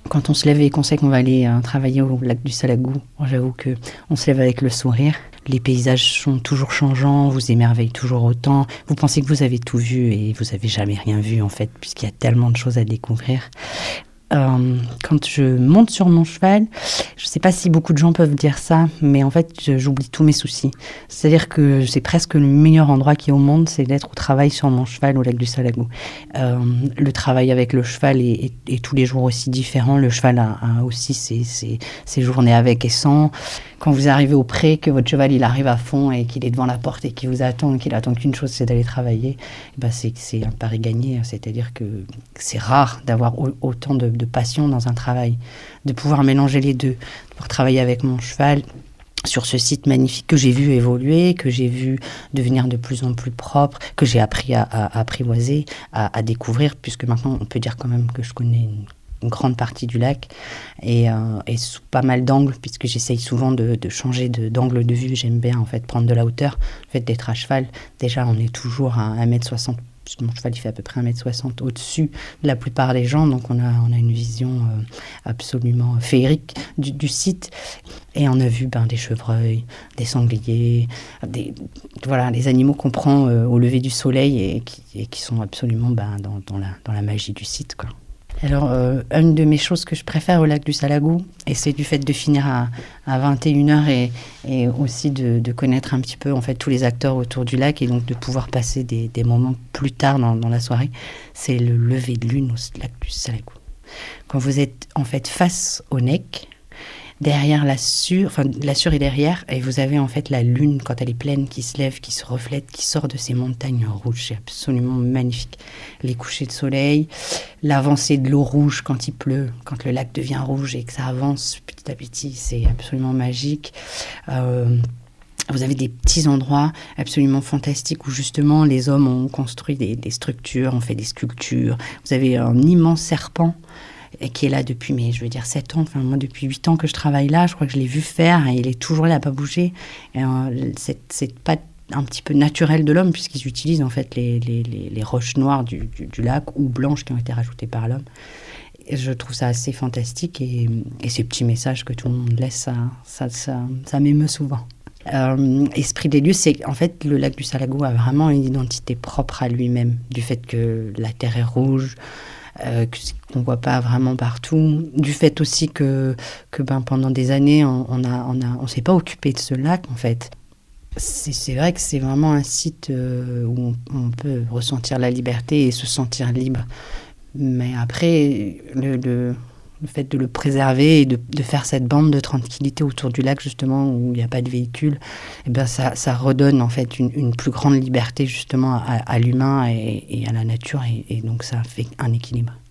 Quand on se lève et qu'on sait qu'on va aller travailler au lac du Salagou, j'avoue qu'on se lève avec le sourire. Les paysages sont toujours changeants, vous émerveillent toujours autant. Vous pensez que vous avez tout vu et vous n'avez jamais rien vu en fait, puisqu'il y a tellement de choses à découvrir. Quand je monte sur mon cheval, je ne sais pas si beaucoup de gens peuvent dire ça, mais en fait, j'oublie tous mes soucis. C'est-à-dire que c'est presque le meilleur endroit qu'il y a au monde, c'est d'être au travail sur mon cheval au lac du Salagou. Le travail avec le cheval est tous les jours aussi différent. Le cheval a aussi ses journées avec et sans. Quand vous arrivez au pré, que votre cheval il arrive à fond et qu'il est devant la porte et qu'il vous attend, et qu'il attend qu'une chose, c'est d'aller travailler, c'est un pari gagné. C'est-à-dire que c'est rare d'avoir autant de passion dans un travail, de pouvoir mélanger les deux, de pouvoir travailler avec mon cheval sur ce site magnifique que j'ai vu évoluer, que j'ai vu devenir de plus en plus propre, que j'ai appris à apprivoiser, à découvrir, puisque maintenant on peut dire quand même que je connais une grande partie du lac et sous pas mal d'angles, puisque j'essaye souvent de changer d'angle de vue. J'aime bien en fait prendre de la hauteur. Le fait d'être à cheval, déjà on est toujours à 1m60. Mon cheval il fait à peu près 1m60 au-dessus de la plupart des gens, donc on a une vision absolument féerique du site. Et on a vu des chevreuils, des sangliers, des animaux qu'on prend au lever du soleil et qui sont absolument dans la magie du site, quoi. Alors, une de mes choses que je préfère au lac du Salagou, et c'est du fait de finir à 21h et aussi de connaître un petit peu en fait tous les acteurs autour du lac et donc de pouvoir passer des moments plus tard dans la soirée, c'est le lever de lune au lac du Salagou. Quand vous êtes en fait face au Nec, derrière la Sûre est derrière, et vous avez en fait la lune quand elle est pleine qui se lève, qui se reflète, qui sort de ces montagnes rouges. C'est absolument magnifique. Les couchers de soleil, l'avancée de l'eau rouge quand il pleut, quand le lac devient rouge et que ça avance petit à petit, c'est absolument magique. Vous avez des petits endroits absolument fantastiques où justement les hommes ont construit des structures, ont fait des sculptures. Vous avez un immense serpent qui est là depuis, 7 ans. Enfin, moi, depuis 8 ans que je travaille là, je crois que je l'ai vu faire et il est toujours là, il n'a pas bougé. Et, c'est pas un petit peu naturel de l'homme puisqu'ils utilisent en fait les roches noires du lac ou blanches qui ont été rajoutées par l'homme. Et je trouve ça assez fantastique et ces petits messages que tout le monde laisse, ça m'émeut souvent. Esprit des lieux, c'est en fait le lac du Salagou a vraiment une identité propre à lui-même, du fait que la terre est rouge, qu'on ne voit pas vraiment partout, du fait aussi que pendant des années on s'est pas occupé de ce lac en fait. C'est vrai que c'est vraiment un site où on peut ressentir la liberté et se sentir libre, mais après le fait de le préserver et de faire cette bande de tranquillité autour du lac justement où il n'y a pas de véhicules, ça redonne en fait une plus grande liberté justement à l'humain et à la nature et donc ça fait un équilibre.